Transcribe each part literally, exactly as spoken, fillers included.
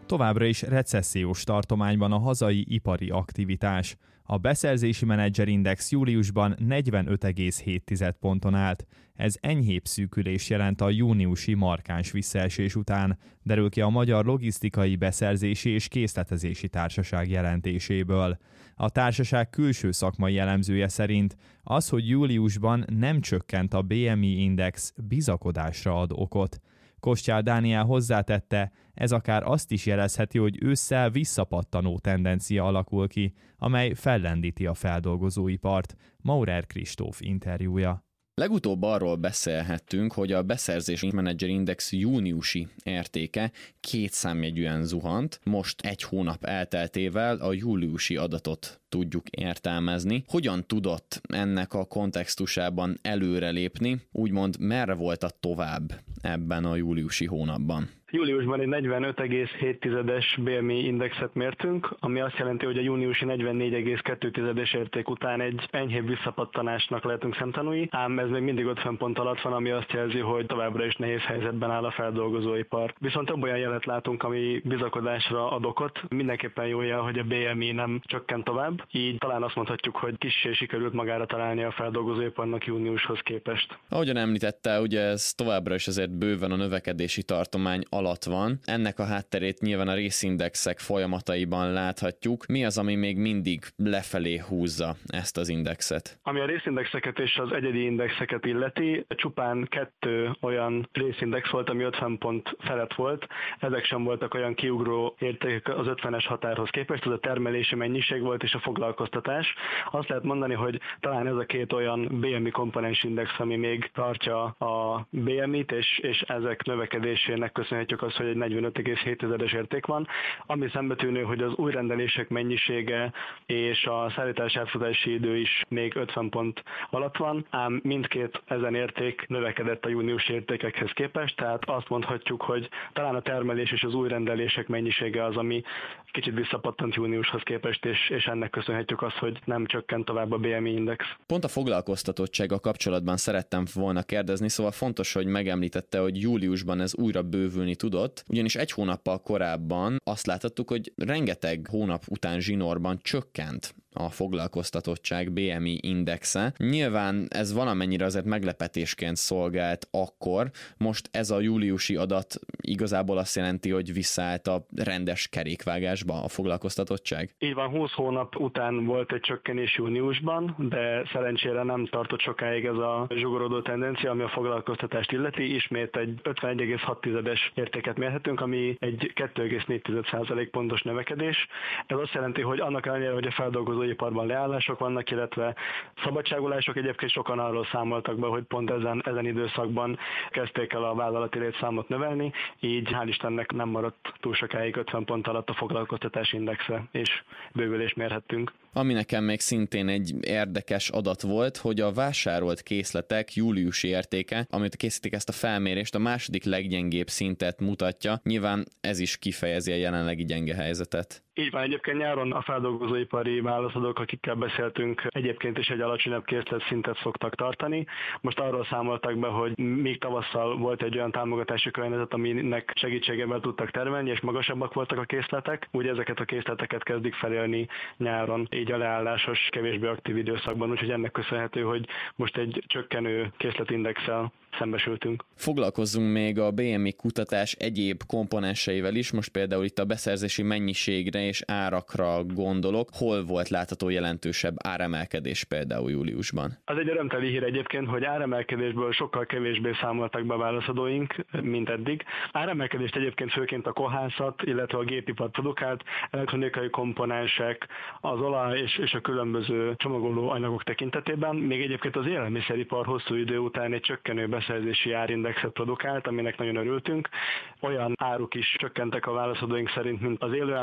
Továbbra is recessziós tartományban a hazai ipari aktivitás. A beszerzési menedzserindex júliusban negyvenöt egész hét ponton állt. Ez enyhébb szűkülés jelent a júniusi markáns visszaesés után, derül ki a Magyar Logisztikai Beszerzési és Készletezési Társaság jelentéséből. A társaság külső szakmai elemzője szerint az, hogy júliusban nem csökkent a bé em i index, bizakodásra ad okot. Kostyál Dániel hozzátette, ez akár azt is jelezheti, hogy ősszel visszapattanó tendencia alakul ki, amely fellendíti a feldolgozóipart. Maurer Kristóf interjúja. Legutóbb arról beszélhettünk, hogy a beszerzési menedzserindex júniusi értéke két számjegyűen zuhant, most egy hónap elteltével a júliusi adatot tudjuk értelmezni. Hogyan tudott ennek a kontextusában előrelépni, úgymond merre volt a tovább ebben a júliusi hónapban? Júliusban egy negyvenöt egész hét bé em i indexet mértünk, ami azt jelenti, hogy a júniusi negyvennégy egész kettő érték után egy enyhébb visszapattanásnak lehetünk szemtanúi, ám ez még mindig ötven pont alatt van, ami azt jelzi, hogy továbbra is nehéz helyzetben áll a feldolgozóipar. Viszont több olyan jelet látunk, ami bizakodásra ad okot. Mindenképpen jó jel, hogy a bé em i nem csökkent tovább, így talán azt mondhatjuk, hogy kissé sikerült magára találni a feldolgozóiparnak júniushoz képest. Ahogyan említette, ugye ez továbbra is azért bőven a növekedési tartomány alatt van. Ennek a hátterét nyilván a részindexek folyamataiban láthatjuk. Mi az, ami még mindig lefelé húzza ezt az indexet? Ami a részindexeket és az egyedi indexeket illeti, csupán kettő olyan részindex volt, ami ötven pont felett volt. Ezek sem voltak olyan kiugró értékek az ötvenes határhoz képest, ez a termelési mennyiség volt és a foglalkoztatás. Azt lehet mondani, hogy talán ez a két olyan bé em i komponens index, ami még tartja a bé em i-t, és, és ezek növekedésének köszönhetjük az, hogy egy negyvenöt egész hét érték van, ami szembetűnő, hogy az új rendelések mennyisége és a szállítás átfutási idő is még ötven pont alatt van, ám mindkét ezen érték növekedett a júniusi értékekhez képest, tehát azt mondhatjuk, hogy talán a termelés és az új rendelések mennyisége az, ami kicsit visszapattant júniushoz képest, és, és ennek köszönhetjük azt, hogy nem csökkent tovább a bé em i index. Pont a foglalkoztatottsággal kapcsolatban szerettem volna kérdezni, szóval fontos, hogy megemlítette, hogy júliusban ez újra bővülni tudott, ugyanis egy hónappal korábban azt láthattuk, hogy rengeteg hónap után zsinórban csökkent a foglalkoztatottság bé em i indexe. Nyilván ez valamennyire azért meglepetésként szolgált akkor, most ez a júliusi adat igazából azt jelenti, hogy visszaállt a rendes kerékvágásba a foglalkoztatottság? Így van, húsz hónap után volt egy csökkenés júniusban, de szerencsére nem tartott sokáig ez a zsugorodó tendencia, ami a foglalkoztatást illeti. Ismét egy ötvenegy egész hat értéket mérhetünk, ami egy kettő egész négy százalék pontos növekedés. Ez azt jelenti, hogy annak ellenére, hogy a feldolgozóiparban leállások vannak, illetve szabadságolások, egyébként sokan arról számoltak be, hogy pont ezen, ezen időszakban kezdték el a vállalati létszámot növelni, így hál' Istennek nem maradt túl sokáig ötven pont alatt a foglalkoztatás indexe, és bővülést mérhettünk. Ami nekem még szintén egy érdekes adat volt, hogy a vásárolt készletek júliusi értéke, amit készítik ezt a felmérést, a második leggyengébb szintet mutatja. Nyilván ez is kifejezi a jelenlegi gyenge helyzetet. Így van, egyébként nyáron a feldolgozóipari válaszadók, akikkel beszéltünk, egyébként is egy alacsonyabb készletszintet szoktak tartani. Most arról számoltak be, hogy még tavasszal volt egy olyan támogatási környezet, aminek segítségével tudtak termelni, és magasabbak voltak a készletek. Ugye ezeket a készleteket kezdik felélni nyáron, így a leállásos, kevésbé aktív időszakban, úgyhogy ennek köszönhető, hogy most egy csökkenő készletindexsel szembesültünk. Foglalkozzunk még a bé em i kutatás egyéb komponenseivel is, most például itt a beszerzési mennyiségre és árakra gondolok. Hol volt látható jelentősebb áremelkedés például júliusban? Az egy örömteli hír egyébként, hogy áremelkedésből sokkal kevésbé számoltak be a válaszadóink, mint eddig. Áremelkedést egyébként főként a kohászat, illetve a gépipar produkált, elektronikai komponensek, az olaj és, és a különböző csomagoló anyagok tekintetében. Még egyébként az élelmiszeripar hosszú idő után egy csökkenő beszerzési árindexet produkált, aminek nagyon örültünk. Olyan áruk is csökkentek a válaszadóink szerint, mint az élőállat, a hús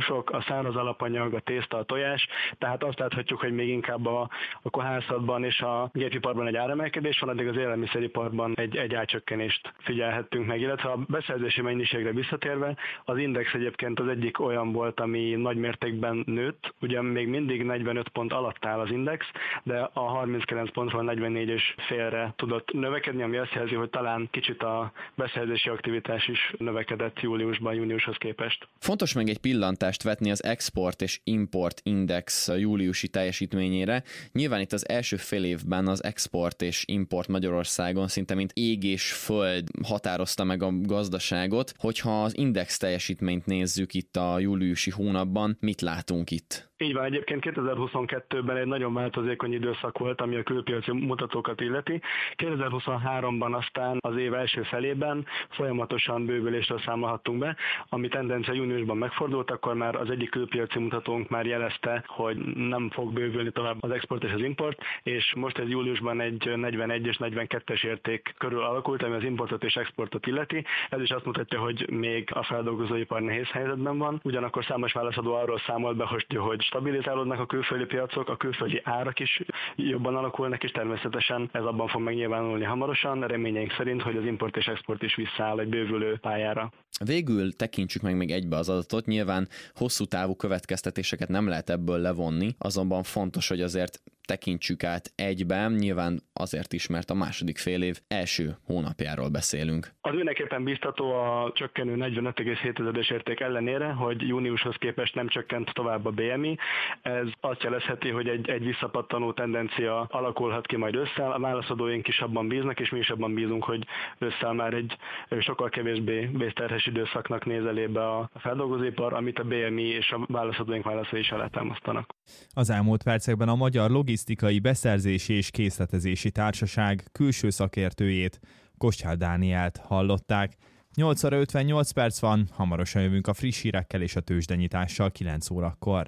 húsok, a száraz alapanyag, a tészta, a tojás, tehát azt láthatjuk, hogy még inkább a, a kohászatban és a gépiparban egy áremelkedés van, addig az élelmiszeriparban egy, egy árcsökkenést figyelhettünk meg, illetve a beszerzési mennyiségre visszatérve, az index egyébként az egyik olyan volt, ami nagy mértékben nőtt, ugye még mindig negyvenöt pont alatt áll az index, de a harminckilenc pontról negyvennégy és félre tudott növekedni, ami azt jelzi, hogy talán kicsit a beszerzési aktivitás is növekedett júliusban, júniushoz képest. Fontos meg egy pillantást vetni az export és import index júliusi teljesítményére. Nyilván itt az első fél évben az export és import Magyarországon szinte mint ég és föld határozta meg a gazdaságot. Hogyha az index teljesítményt nézzük itt a júliusi hónapban, mit látunk itt? Így van, egyébként kétezer-huszonkettőben egy nagyon változékony időszak volt, ami a külpiaci mutatókat illeti. kétezer-huszonháromban aztán az év első felében folyamatosan bővülésről számolhattunk be, ami tendencia júniusban megfordult, akkor már az egyik külpiaci mutatónk már jelezte, hogy nem fog bővülni tovább az export és az import, és most ez júliusban egy negyvenegy és negyvenkettes érték körül alakult, ami az importot és exportot illeti. Ez is azt mutatja, hogy még a feldolgozóipar nehéz helyzetben van. Ugyanakkor számos válaszadó arról számolt be, hogy, hogy stabilizálódnak a külföldi piacok, a külföldi árak is jobban alakulnak, és természetesen ez abban fog megnyilvánulni hamarosan, reményeink szerint, hogy az import és export is visszaáll egy bővülő pályára. Végül tekintsük meg még egybe az adatot, nyilván hosszú távú következtetéseket nem lehet ebből levonni, azonban fontos, hogy azért tekintsük át egyben, nyilván azért is, mert a második fél év első hónapjáról beszélünk. Az mindenképpen biztató a csökkenő negyvenöt egész hét érték ellenére, hogy júniushoz képest nem csökkent tovább a bé em i. Ez azt jelezheti, hogy egy, egy visszapattanó tendencia alakulhat ki majd ősszel. A válaszadóink is abban bíznak, és mi is abban bízunk, hogy ősszel már egy sokkal kevésbé vészterhes időszaknak néz elébe a feldolgozóipar, amit a bé em i és a válaszadóink válaszai is alátámasztanak. Az elmúlt percekben a Magyar Logisztikai Beszerzési és Készletezési Társaság külső szakértőjét, Kostyál Dánielt hallották. nyolc óra ötvennyolc perc van, hamarosan jövünk a friss hírekkel és a tőzsdenyitással kilenc órakor.